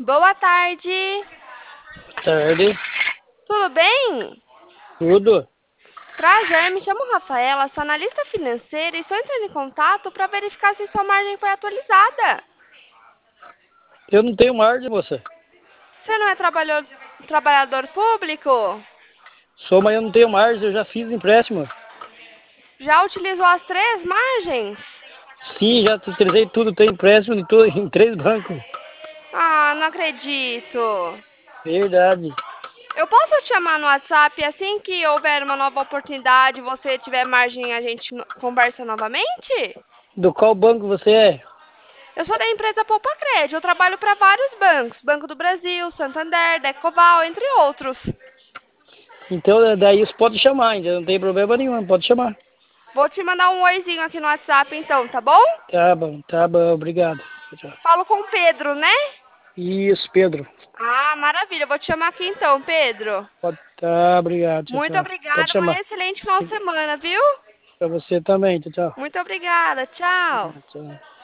Boa tarde. Tarde, Tudo bem? tudo. Prazer, me chamo Rafaela, sou analista financeira e estou entrando em contato para verificar se sua margem foi atualizada. Eu não tenho margem, moça. Você não é trabalhador público? Sou, mas eu não tenho margem, eu já fiz empréstimo. Já utilizou as três margens? Sim, já utilizei tudo, tenho empréstimo em três bancos. Ah, não acredito. Verdade. Eu posso te chamar no WhatsApp assim que houver uma nova oportunidade e você tiver margem a gente conversa novamente? Do qual banco você é? Eu sou da empresa Poupa Crédito, eu trabalho para vários bancos, Banco do Brasil, Santander, Decoval, entre outros. Então, daí você pode chamar, ainda não tem problema nenhum, pode chamar. Vou te mandar um oizinho aqui no WhatsApp então, tá bom? Tá bom, obrigado. Tchau, tchau. Falo com o Pedro, né? Isso, Pedro. Ah, maravilha. Vou te chamar aqui então, Pedro. Tá, obrigado, tchau, Muito tchau. Pode obrigada. Foi um chamar. excelente final de semana, viu? Pra você também, tchau, tchau. Muito obrigada. Tchau. Tchau.